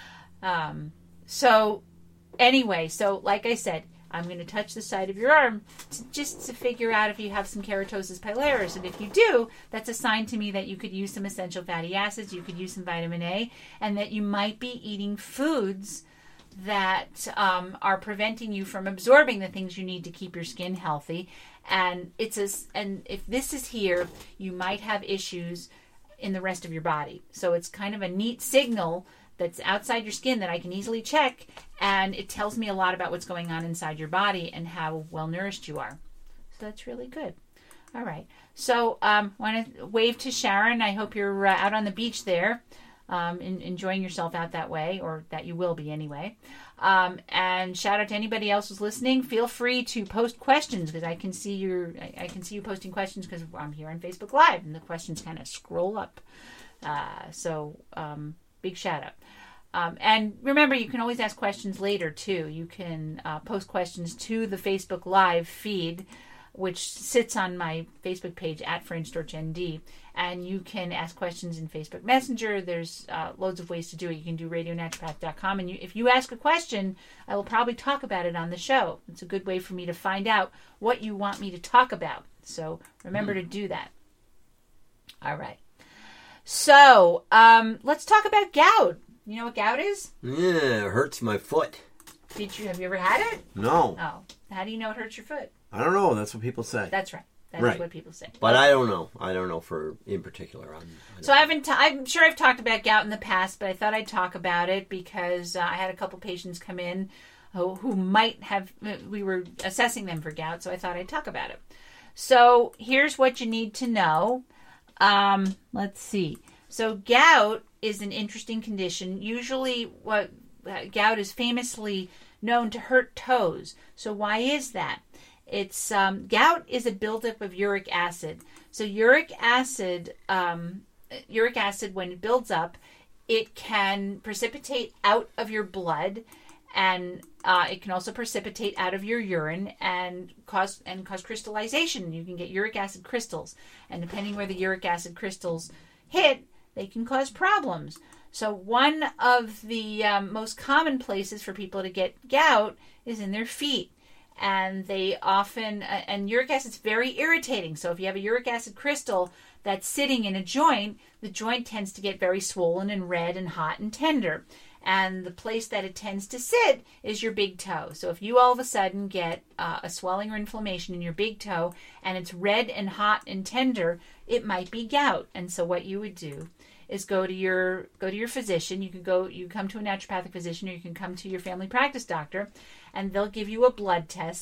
um, so anyway, so like I said, I'm going to touch the side of your arm to, just to figure out if you have some keratosis pilaris. And if you do, that's a sign to me that you could use some essential fatty acids, you could use some vitamin A, and that you might be eating foods that um, are preventing you from absorbing the things you need to keep your skin healthy. And it's a, and if this is here, you might have issues in the rest of your body. So it's kind of a neat signal that's outside your skin that I can easily check, and it tells me a lot about what's going on inside your body and how well nourished you are. So that's really good. All right. So um, I want to wave to Sharon. I hope you're uh, out on the beach there, um, in, enjoying yourself out that way, or that you will be anyway. Um, and shout out to anybody else who's listening. Feel free to post questions, because I can see your I, I can see you posting questions because I'm here on Facebook Live, and the questions kind of scroll up. Uh, so um, big shout out. Um, and remember, you can always ask questions later, too. You can uh, post questions to the Facebook Live feed, which sits on my Facebook page, at Fringe Torch N D. And you can ask questions in Facebook Messenger. There's uh, loads of ways to do it. You can do radio naturopath dot com. And you, if you ask a question, I will probably talk about it on the show. It's a good way for me to find out what you want me to talk about. So remember mm. to do that. All right. So um, let's talk about gout. You know what gout is? Yeah, it hurts my foot. Did you have you ever had it? No. Oh, how do you know it hurts your foot? I don't know. That's what people say. That's right. That right. is what people say. But I don't know. I don't know for in particular. I'm, I so I haven't. T- I'm sure I've talked about gout in the past, but I thought I'd talk about it because uh, I had a couple patients come in who, who might have. We were assessing them for gout, so I thought I'd talk about it. So here's what you need to know. Um, let's see. So gout is an interesting condition. Usually what uh, gout is famously known to hurt toes. So why is that? It's um, gout is a buildup of uric acid. So uric acid, um, uric acid, when it builds up, it can precipitate out of your blood, and uh, it can also precipitate out of your urine and cause and cause crystallization. You can get uric acid crystals, and depending where the uric acid crystals hit, they can cause problems. So one of the um, most common places for people to get gout is in their feet. And they often, uh, and uric acid is very irritating. So if you have a uric acid crystal that's sitting in a joint, the joint tends to get very swollen and red and hot and tender. And the place that it tends to sit is your big toe. So if you all of a sudden get uh, a swelling or inflammation in your big toe and it's red and hot and tender, it might be gout. And so what you would do is go to your go to your physician. You can go you come to a naturopathic physician, or you can come to your family practice doctor, and they'll give you a blood test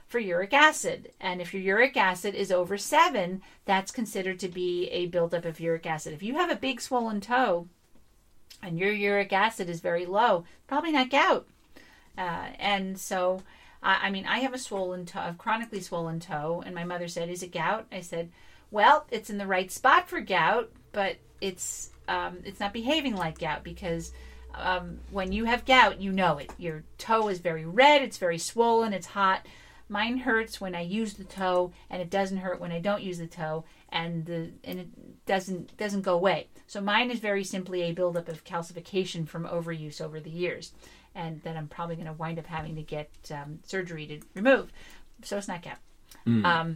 for uric acid. And if your uric acid is over seven, that's considered to be a buildup of uric acid. If you have a big swollen toe and your uric acid is very low, probably not gout. Uh, and so, uh, I mean, I have a swollen toe, a chronically swollen toe, and my mother said, is it gout? I said, well, it's in the right spot for gout, but it's um, it's not behaving like gout, because um, when you have gout, you know it. Your toe is very red, it's very swollen, it's hot. Mine hurts when I use the toe, and it doesn't hurt when I don't use the toe, and the and it doesn't doesn't go away. So mine is very simply a buildup of calcification from overuse over the years, and that I'm probably going to wind up having to get um, surgery to remove. So it's not gout. Mm. Um,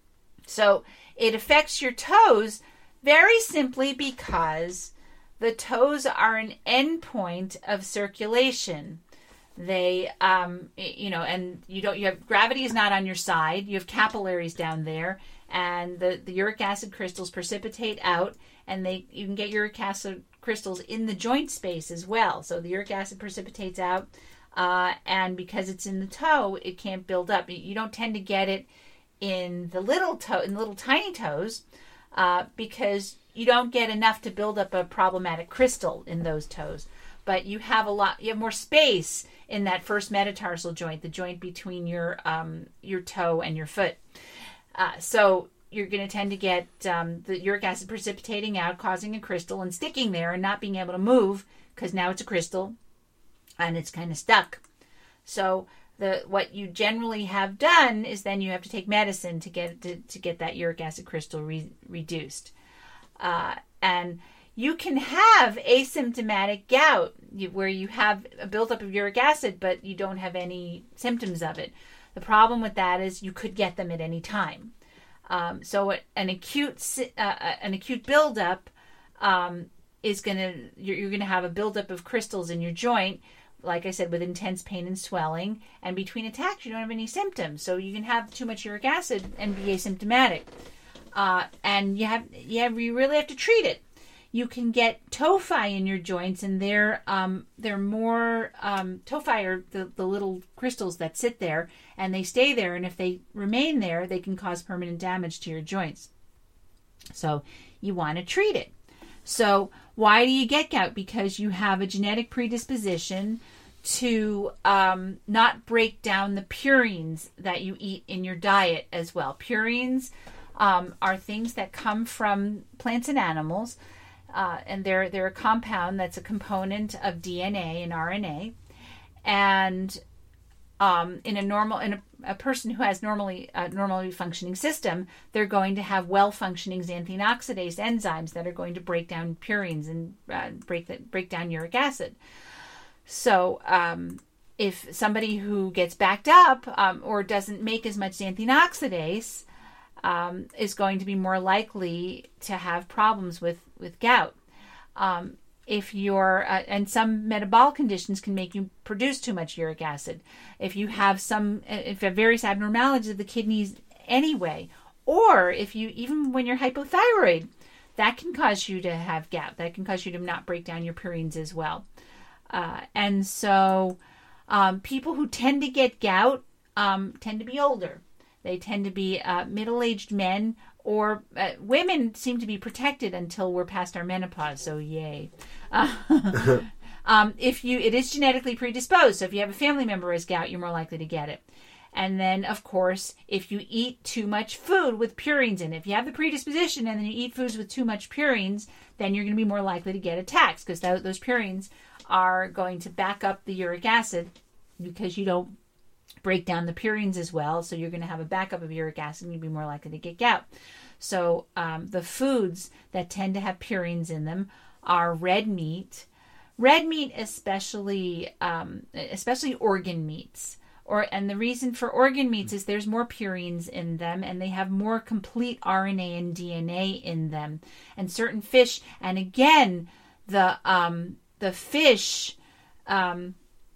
so it affects your toes very simply because the toes are an endpoint of circulation. They, um, you know, and you don't, you have, gravity is not on your side. You have capillaries down there, and the, the uric acid crystals precipitate out, and they, you can get uric acid crystals in the joint space as well. So the uric acid precipitates out, uh, and because it's in the toe, it can't build up. You don't tend to get it in the little toe, in the little tiny toes, uh, because you don't get enough to build up a problematic crystal in those toes. But you have a lot, you have more space in that first metatarsal joint, the joint between your um, your toe and your foot. Uh, so you're going to tend to get um, the uric acid precipitating out, causing a crystal and sticking there and not being able to move, because now it's a crystal and it's kind of stuck. So the what you generally have done is then you have to take medicine to get to, to get that uric acid crystal re- reduced. Uh, and you can have asymptomatic gout where you have a buildup of uric acid, but you don't have any symptoms of it. The problem with that is you could get them at any time. Um, so an acute uh, an acute buildup um, is going to you're, you're going to have a buildup of crystals in your joint, like I said, with intense pain and swelling. And between attacks, you don't have any symptoms. So you can have too much uric acid and be asymptomatic. Uh, and you have, you have you really have to treat it. You can get tophi in your joints, and they're um, they're more um, tophi are the, the little crystals that sit there, and they stay there. And if they remain there, they can cause permanent damage to your joints. So you want to treat it. So why do you get gout? Because you have a genetic predisposition to um, not break down the purines that you eat in your diet as well. Purines um, are things that come from plants and animals. Uh, and they're they're a compound that's a component of D N A and R N A, and um, in a normal in a, a person who has normally a normally functioning system, they're going to have well functioning xanthine oxidase enzymes that are going to break down purines and uh, break that break down uric acid. So um, if somebody who gets backed up um, or doesn't make as much xanthine oxidase Um, is going to be more likely to have problems with, with gout. Um, if you're, uh, and some metabolic conditions can make you produce too much uric acid. If you have some, if you have various abnormalities of the kidneys anyway, or if you, even when you're hypothyroid, that can cause you to have gout. That can cause you to not break down your purines as well. Uh, and so um, people who tend to get gout um, tend to be older. They tend to be uh, middle-aged men, or uh, women seem to be protected until we're past our menopause. So yay! Uh, um, if you, it is genetically predisposed. So if you have a family member who has gout, you're more likely to get it. And then, of course, if you eat too much food with purines in it, if you have the predisposition and then you eat foods with too much purines, then you're going to be more likely to get attacks, because th- those purines are going to back up the uric acid because you don't break down the purines as well, so you're going to have a backup of uric acid and you'll be more likely to get gout. So um, the foods that tend to have purines in them are red meat, red meat especially, um, especially organ meats. Or and the reason for organ meats is there's more purines in them, and they have more complete R N A and D N A in them. And certain fish, and again, the um, the fish. Um,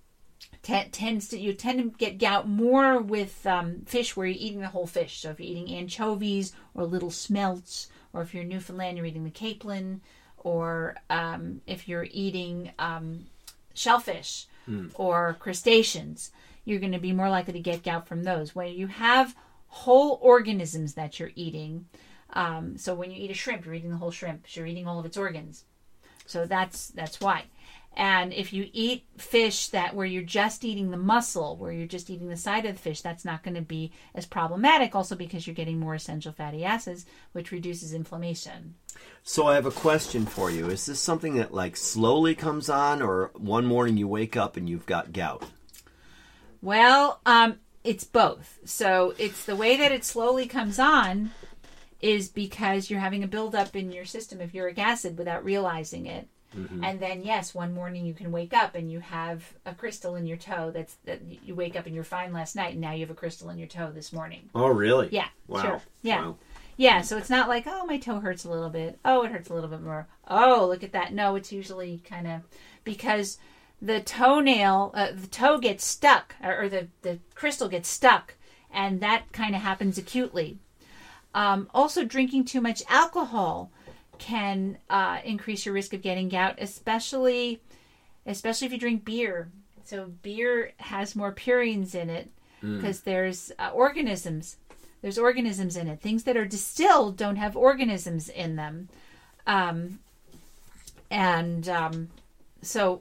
T- tends to you tend to get gout more with um, fish where you're eating the whole fish. So if you're eating anchovies or little smelts, or if you're Newfoundland, you're eating the capelin, or um, if you're eating um, shellfish mm. or crustaceans, you're going to be more likely to get gout from those. When you have whole organisms that you're eating, um, so when you eat a shrimp, you're eating the whole shrimp. You're eating all of its organs. So that's that's why. And if you eat fish that where you're just eating the muscle, where you're just eating the side of the fish, that's not going to be as problematic, also because you're getting more essential fatty acids, which reduces inflammation. So I have a question for you. Is this something that like slowly comes on, or one morning you wake up and you've got gout? Well, um, it's both. So it's the way that it slowly comes on is because you're having a buildup in your system of uric acid without realizing it. Mm-hmm. And then, yes, one morning you can wake up and you have a crystal in your toe. That's that you wake up and you're fine last night, and now you have a crystal in your toe this morning. Oh, really? Yeah. Wow. Sure. Yeah. Wow. Yeah. So it's not like, oh, my toe hurts a little bit. Oh, it hurts a little bit more. Oh, look at that. No, it's usually kind of because the toenail, uh, the toe gets stuck, or, or the the crystal gets stuck, and that kind of happens acutely. Um, also, drinking too much alcohol can uh, increase your risk of getting gout, especially especially if you drink beer. So beer has more purines in it because mm. there's uh, organisms. There's organisms in it. Things that are distilled don't have organisms in them. Um, and um, so,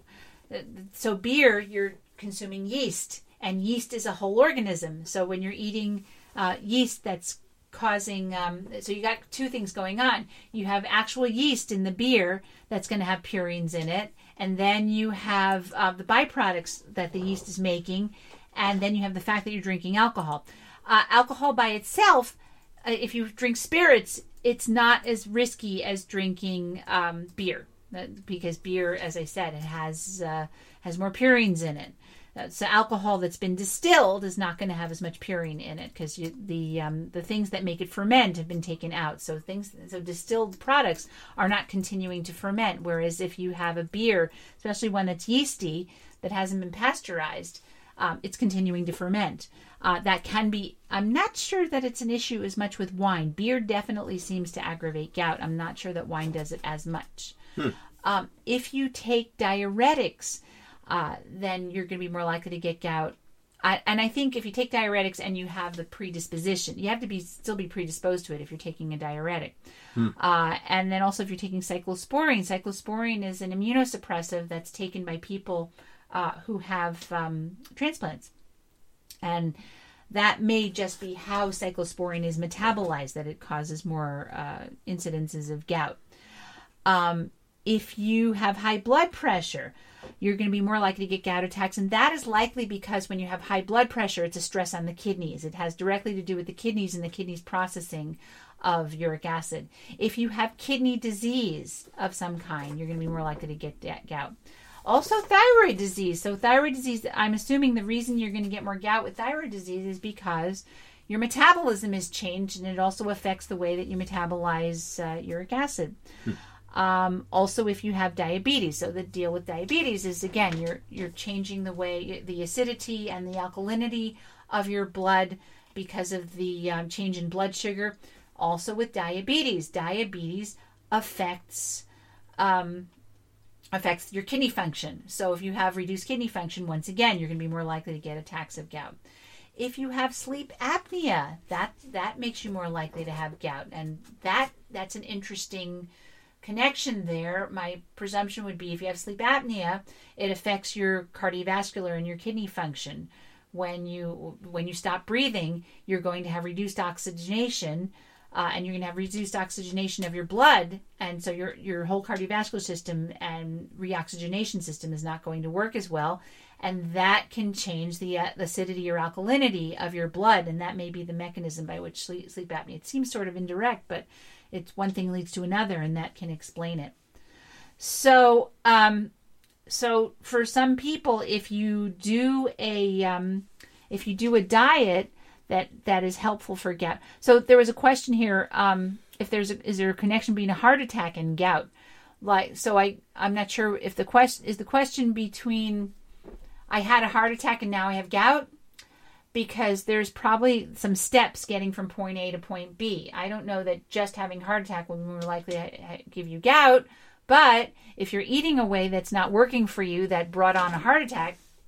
so beer, you're consuming yeast, and yeast is a whole organism. So when you're eating uh, yeast that's causing um so you got two things going on. You have actual yeast in the beer that's going to have purines in it, and then you have uh, the byproducts that the yeast is making, and then you have the fact that you're drinking alcohol. Uh, alcohol by itself, uh, if you drink spirits, it's not as risky as drinking um, beer, uh, because beer, as I said, it has uh, has more purines in it. So alcohol that's been distilled is not going to have as much purine in it because the um, the things that make it ferment have been taken out. So things, so distilled products are not continuing to ferment. Whereas if you have a beer, especially one that's yeasty that hasn't been pasteurized, um, it's continuing to ferment. Uh, that can be. I'm not sure that it's an issue as much with wine. Beer definitely seems to aggravate gout. I'm not sure that wine does it as much. Hmm. Um, if you take diuretics, Uh, then you're going to be more likely to get gout. I, and I think if you take diuretics and you have the predisposition, you have to be still be predisposed to it if you're taking a diuretic. Hmm. Uh, and then also if you're taking cyclosporine, cyclosporine is an immunosuppressive that's taken by people uh, who have um, transplants. And that may just be how cyclosporine is metabolized, that it causes more uh, incidences of gout. Um, if you have high blood pressure, you're going to be more likely to get gout attacks. And that is likely because when you have high blood pressure, it's a stress on the kidneys. It has directly to do with the kidneys and the kidneys processing of uric acid. If you have kidney disease of some kind, you're going to be more likely to get gout. Also, thyroid disease. So thyroid disease, I'm assuming the reason you're going to get more gout with thyroid disease is because your metabolism is changed, and it also affects the way that you metabolize uh, uric acid. Hmm. Um, also, if you have diabetes, so the deal with diabetes is, again, you're you're changing the way, the acidity and the alkalinity of your blood because of the um, change in blood sugar. Also with diabetes, diabetes affects um, affects your kidney function. So if you have reduced kidney function, once again, you're going to be more likely to get attacks of gout. If you have sleep apnea, that that makes you more likely to have gout, and that that's an interesting connection there. My presumption would be if you have sleep apnea, it affects your cardiovascular and your kidney function. When you when you stop breathing, you're going to have reduced oxygenation, uh, and you're going to have reduced oxygenation of your blood, and so your your whole cardiovascular system and reoxygenation system is not going to work as well, and that can change the, uh, the acidity or alkalinity of your blood, and that may be the mechanism by which sleep, sleep apnea. It seems sort of indirect, but it's one thing leads to another, and that can explain it. So, um, so for some people, if you do a um, if you do a diet that that is helpful for gout. So there was a question here: um, if there's a, is there a connection between a heart attack and gout? Like, so I I'm not sure if the question is the question between I had a heart attack and now I have gout. Because there's probably some steps getting from point A to point B. I don't know that just having a heart attack will be more likely to give you gout, but if you're eating a way that's not working for you that brought on a heart attack,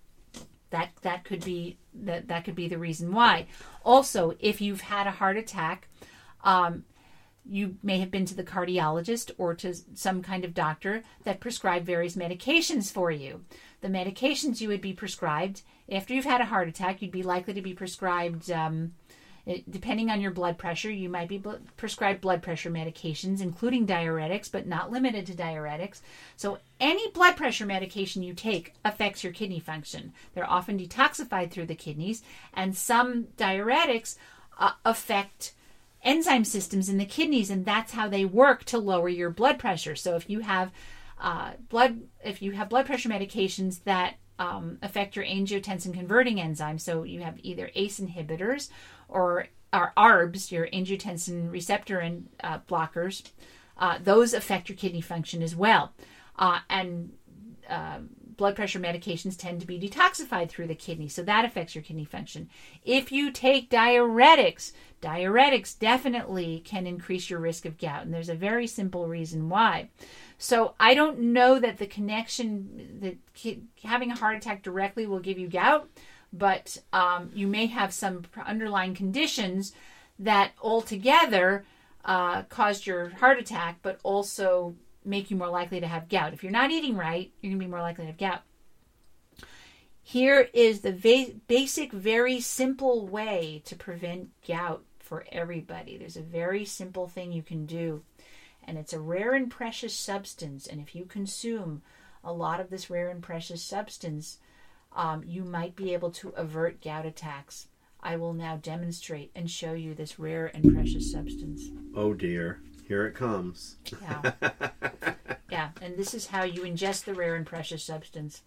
that that could be that that could be the reason why. Also, if you've had a heart attack, um, you may have been to the cardiologist or to some kind of doctor that prescribed various medications for you. The medications you would be prescribed after you've had a heart attack, you'd be likely to be prescribed, um, it, depending on your blood pressure, you might be bl- prescribed blood pressure medications, including diuretics, but not limited to diuretics. So any blood pressure medication you take affects your kidney function. They're often detoxified through the kidneys, and some diuretics uh, affect enzyme systems in the kidneys, and that's how they work to lower your blood pressure. So if you have uh, blood, if you have blood pressure medications that um, affect your angiotensin converting enzyme, so you have either A C E inhibitors or, or A R Bs, your angiotensin receptor and uh, blockers, uh, those affect your kidney function as well. Uh, and uh, blood pressure medications tend to be detoxified through the kidney, so that affects your kidney function. If you take diuretics, diuretics definitely can increase your risk of gout, and there's a very simple reason why. So I don't know that the connection that ki- having a heart attack directly will give you gout, but um, you may have some underlying conditions that altogether uh, caused your heart attack, but also make you more likely to have gout. If you're not eating right, you're going to be more likely to have gout. Here is the va- basic, very simple way to prevent gout for everybody. There's a very simple thing you can do, and it's a rare and precious substance. And if you consume a lot of this rare and precious substance, um, you might be able to avert gout attacks. I will now demonstrate and show you this rare and precious substance. Oh dear. Here it comes. Yeah. Yeah, and this is how you ingest the rare and precious substance.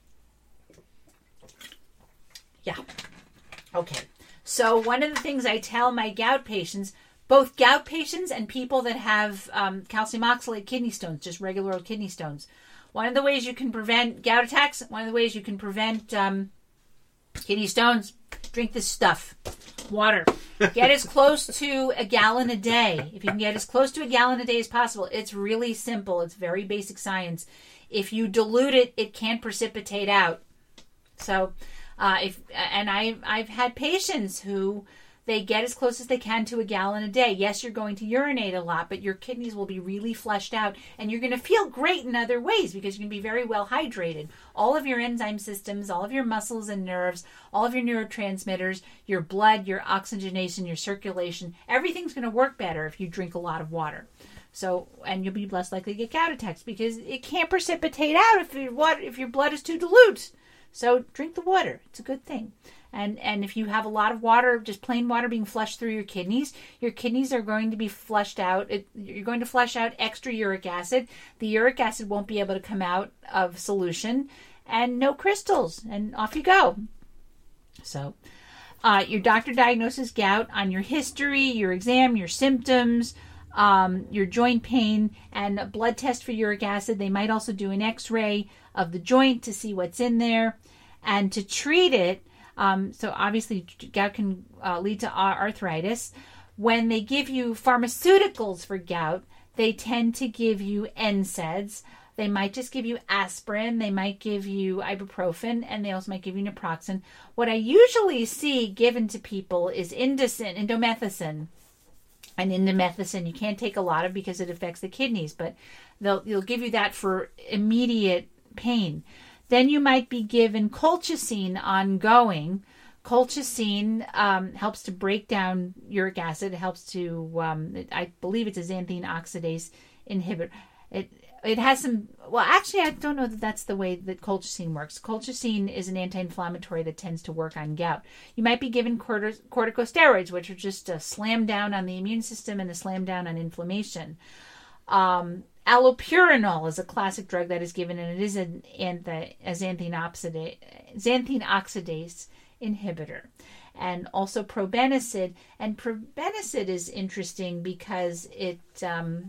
Yeah. Okay. So one of the things I tell my gout patients, both gout patients and people that have um, calcium oxalate kidney stones, just regular old kidney stones, one of the ways you can prevent gout attacks, one of the ways you can prevent um, kidney stones, drink this stuff. Water. Get as close to a gallon a day. If you can get as close to a gallon a day as possible, it's really simple. It's very basic science. If you dilute it, it can't precipitate out. So, uh, if and I I've had patients who they get as close as they can to a gallon a day. Yes, you're going to urinate a lot, but your kidneys will be really flushed out, and you're going to feel great in other ways because you're going to be very well hydrated. All of your enzyme systems, all of your muscles and nerves, all of your neurotransmitters, your blood, your oxygenation, your circulation, everything's going to work better if you drink a lot of water. So, and you'll be less likely to get gout attacks because it can't precipitate out if your water, if your blood is too dilute. So drink the water. It's a good thing. And and if you have a lot of water, just plain water being flushed through your kidneys, your kidneys are going to be flushed out. It, you're going to flush out extra uric acid. The uric acid won't be able to come out of solution, and no crystals, and off you go. So uh, your doctor diagnoses gout on your history, your exam, your symptoms, um, your joint pain, and a blood test for uric acid. They might also do an x-ray of the joint to see what's in there. And to treat it, Um, so obviously gout can uh, lead to arthritis. When they give you pharmaceuticals for gout, they tend to give you N SAIDs. They might just give you aspirin. They might give you ibuprofen, and they also might give you naproxen. What I usually see given to people is indocin, indomethacin. And indomethacin you can't take a lot of because it affects the kidneys, but they'll, they'll give you that for immediate pain. Then you might be given colchicine ongoing. Colchicine um, helps to break down uric acid. It helps to, um, it, I believe it's a xanthine oxidase inhibitor. It it has some, well, actually, I don't know that that's the way that colchicine works. Colchicine is an anti-inflammatory that tends to work on gout. You might be given cortis- corticosteroids, which are just a slam down on the immune system and a slam down on inflammation. Um, Allopurinol is a classic drug that is given, and it is an anti, a xanthine oxidase, xanthine oxidase inhibitor. And also probenecid. And probenecid is interesting because it um,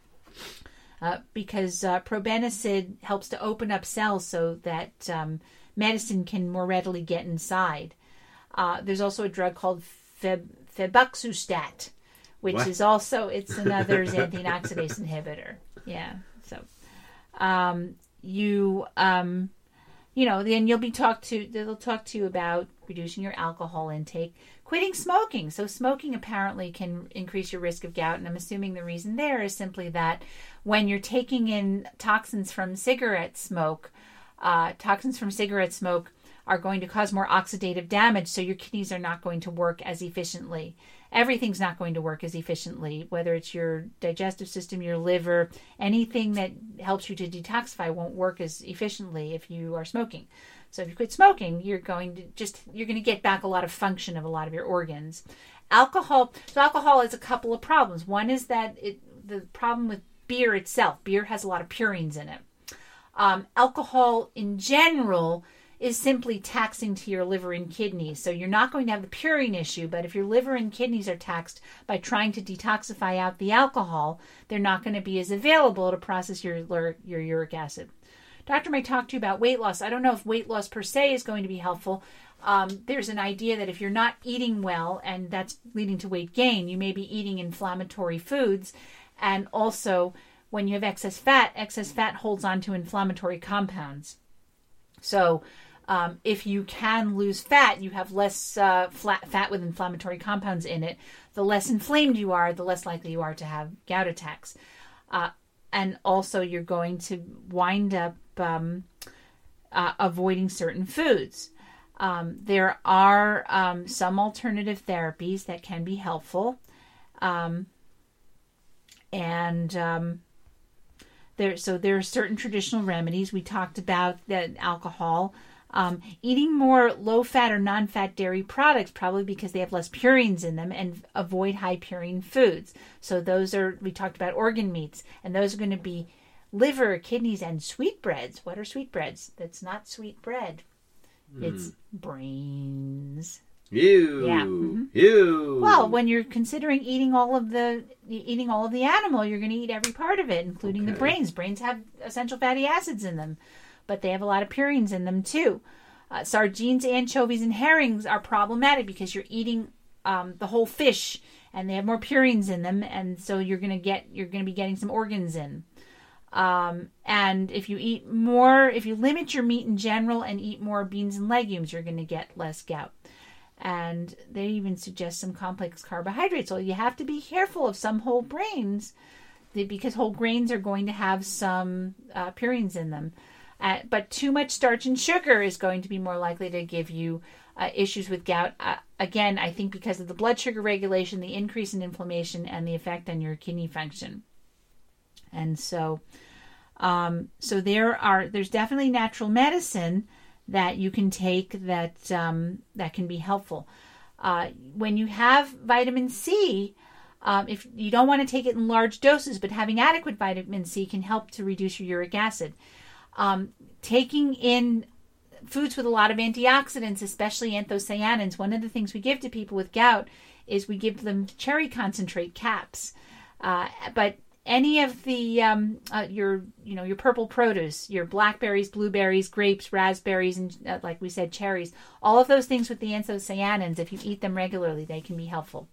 uh, because uh, probenecid helps to open up cells so that um, medicine can more readily get inside. Uh, there's also a drug called feb, febuxostat, which what? is also, it's another xanthine oxidase inhibitor. Yeah. So, um, you, um, you know, then you'll be talked to, they'll talk to you about reducing your alcohol intake, quitting smoking. So smoking apparently can increase your risk of gout. And I'm assuming the reason there is simply that when you're taking in toxins from cigarette smoke, uh, toxins from cigarette smoke are going to cause more oxidative damage. So your kidneys are not going to work as efficiently. Everything's not going to work as efficiently, whether it's your digestive system, your liver, anything that helps you to detoxify won't work as efficiently if you are smoking. So if you quit smoking, you're going to just, you're going to get back a lot of function of a lot of your organs. Alcohol, so alcohol has a couple of problems. One is that it, the problem with beer itself, beer has a lot of purines in it. Um, alcohol in general is simply taxing to your liver and kidneys. So you're not going to have the purine issue, but if your liver and kidneys are taxed by trying to detoxify out the alcohol, they're not going to be as available to process your, your uric acid. Doctor might talk to you about weight loss. I don't know if weight loss per se is going to be helpful. Um, there's an idea that if you're not eating well and that's leading to weight gain, you may be eating inflammatory foods. And also, when you have excess fat, excess fat holds on to inflammatory compounds. So um, if you can lose fat, you have less uh, flat fat with inflammatory compounds in it. The less inflamed you are, the less likely you are to have gout attacks. Uh, and also you're going to wind up um, uh, avoiding certain foods. Um, there are um, some alternative therapies that can be helpful. Um, and... Um, There, so there are certain traditional remedies. We talked about that alcohol. Um, eating more low-fat or non-fat dairy products, probably because they have less purines in them, and avoid high-purine foods. So those are, we talked about organ meats, and those are going to be liver, kidneys, and sweetbreads. What are sweetbreads? That's not sweet bread. Mm. It's brains. Ew. Yeah. Mm-hmm. Ew. Well, when you're considering eating all of the eating all of the animal, you're going to eat every part of it, including okay. the brains. Brains have essential fatty acids in them, but they have a lot of purines in them too. Uh, sardines, anchovies, and herrings are problematic because you're eating um, the whole fish, and they have more purines in them, and so you're going to get you're going to be getting some organs in. Um, and if you eat more, if you limit your meat in general and eat more beans and legumes, you're going to get less gout. And they even suggest some complex carbohydrates. So you have to be careful of some whole grains because whole grains are going to have some uh, purines in them. Uh, but too much starch and sugar is going to be more likely to give you uh, issues with gout. Uh, again, I think because of the blood sugar regulation, the increase in inflammation, and the effect on your kidney function. And so, um, so there are, there's definitely natural medicine that you can take that um, that can be helpful. Uh, when you have vitamin C, um, if you don't want to take it in large doses, but having adequate vitamin C can help to reduce your uric acid. Um, taking in foods with a lot of antioxidants, especially anthocyanins, one of the things we give to people with gout is we give them cherry concentrate caps. Uh, but Any of the um, uh, your you know your purple produce, your blackberries, blueberries, grapes, raspberries, and uh, like we said, cherries, all of those things with the anthocyanins, if you eat them regularly, they can be helpful.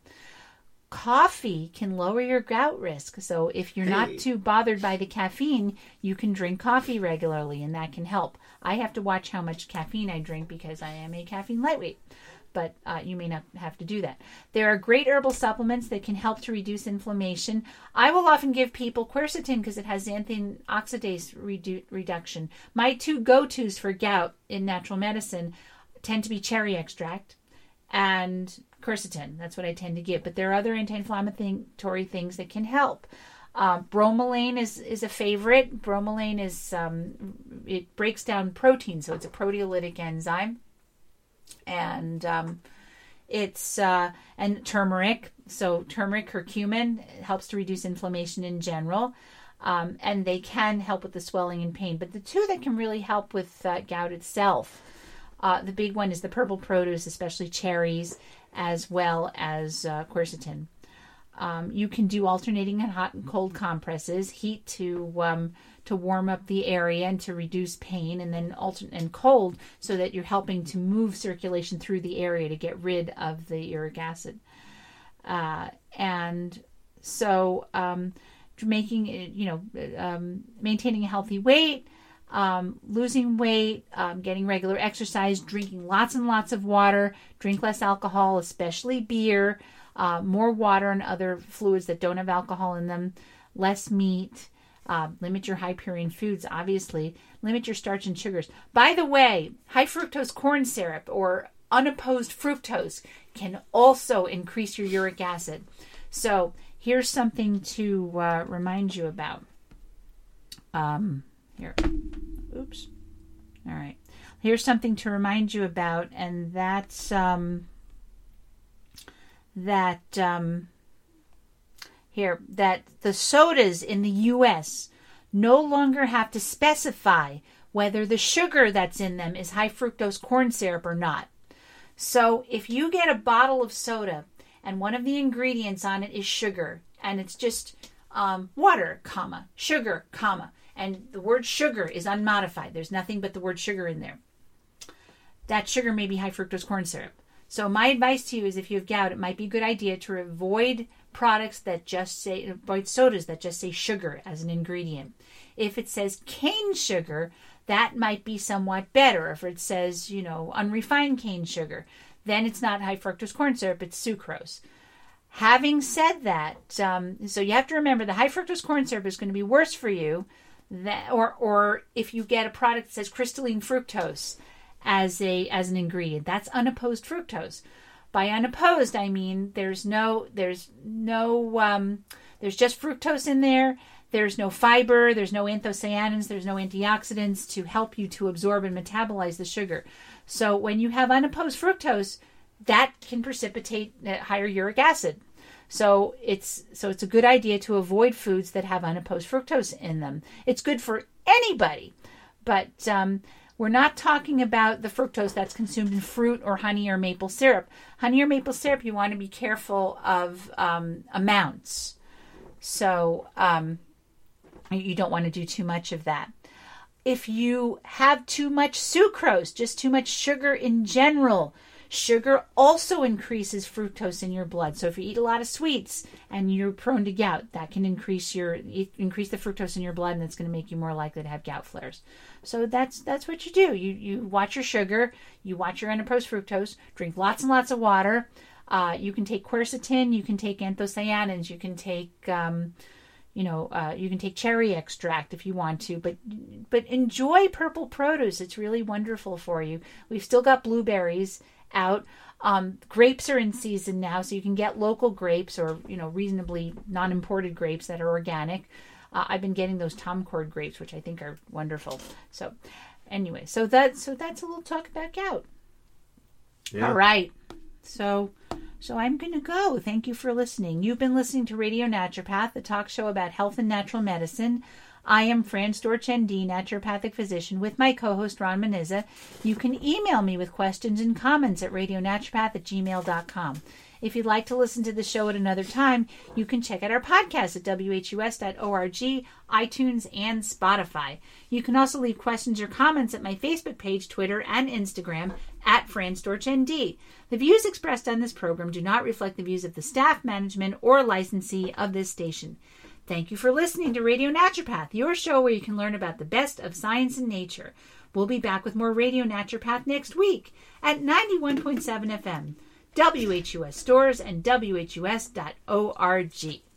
Coffee can lower your gout risk. So if you're hey. not too bothered by the caffeine, you can drink coffee regularly, and that can help. I have to watch how much caffeine I drink because I am a caffeine lightweight. But uh, you may not have to do that. There are great herbal supplements that can help to reduce inflammation. I will often give people quercetin because it has xanthine oxidase redu- reduction. My two go-tos for gout in natural medicine tend to be cherry extract and quercetin. That's what I tend to give. But there are other anti-inflammatory things that can help. Uh, bromelain is, is a favorite. Bromelain is um, it breaks down protein, so it's a proteolytic enzyme. And um, it's uh, and turmeric. So turmeric, curcumin helps to reduce inflammation in general, um, and they can help with the swelling and pain. But the two that can really help with uh, gout itself, uh, the big one is the purple produce, especially cherries, as well as uh, quercetin. Um, you can do alternating and hot and cold compresses, heat to um, to warm up the area and to reduce pain, and then alter- and cold so that you're helping to move circulation through the area to get rid of the uric acid. Uh, and so um, making you know um, maintaining a healthy weight, Um, losing weight, um, getting regular exercise, drinking lots and lots of water, drink less alcohol, especially beer, uh, more water and other fluids that don't have alcohol in them, less meat, uh, limit your high purine foods, obviously, limit your starch and sugars. By the way, high fructose corn syrup or unopposed fructose can also increase your uric acid. So here's something to uh, remind you about. Um, here. Oops. All right. Here's something to remind you about, and that's um, that um, here that the sodas in the U S no longer have to specify whether the sugar that's in them is high fructose corn syrup or not. So if you get a bottle of soda and one of the ingredients on it is sugar, and it's just um, water, comma, sugar, comma, and the word sugar is unmodified. There's nothing but the word sugar in there. That sugar may be high fructose corn syrup. So my advice to you is if you have gout, it might be a good idea to avoid products that just say, avoid sodas that just say sugar as an ingredient. If it says cane sugar, that might be somewhat better. If it says, you know, unrefined cane sugar, then it's not high fructose corn syrup, it's sucrose. Having said that, um, so you have to remember the high fructose corn syrup is going to be worse for you that, or or if you get a product that says crystalline fructose as a as an ingredient, that's unopposed fructose. By unopposed, I mean there's no there's no um, there's just fructose in there. There's no fiber. There's no anthocyanins. There's no antioxidants to help you to absorb and metabolize the sugar. So when you have unopposed fructose, that can precipitate higher uric acid. So it's so it's a good idea to avoid foods that have unopposed fructose in them. It's good for anybody, but um, we're not talking about the fructose that's consumed in fruit or honey or maple syrup. Honey or maple syrup, you want to be careful of um, amounts. So um, you don't want to do too much of that. If you have too much sucrose, just too much sugar in general, sugar also increases fructose in your blood. So if you eat a lot of sweets and you're prone to gout, that can increase your increase the fructose in your blood, and it's going to make you more likely to have gout flares. So that's that's what you do. You you watch your sugar, you watch your unopposed fructose, drink lots and lots of water. Uh, you can take quercetin, you can take anthocyanins, you can take um, you know uh, you can take cherry extract if you want to, but but enjoy purple produce. It's really wonderful for you. We've still got blueberries out. Um, grapes are in season now, so you can get local grapes or, you know, reasonably non-imported grapes that are organic. Uh, I've been getting those Tom Cord grapes, which I think are wonderful. So anyway, so that so that's a little talk about gout. Yeah. All right. So so I'm going to go. Thank you for listening. You've been listening to Radio Naturopath, the talk show about health and natural medicine. I am Fran Storch, N D, naturopathic physician, with my co-host Ron Manizza. You can email me with questions and comments at radionaturopath at gmail dot com. If you'd like to listen to the show at another time, you can check out our podcast at w h u s dot org, iTunes, and Spotify. You can also leave questions or comments at my Facebook page, Twitter, and Instagram at Fran Storch, N D. The views expressed on this program do not reflect the views of the staff, management, or licensee of this station. Thank you for listening to Radio Naturopath, your show where you can learn about the best of science and nature. We'll be back with more Radio Naturopath next week at ninety-one point seven F M, W H U S Stores, and W H U S dot org.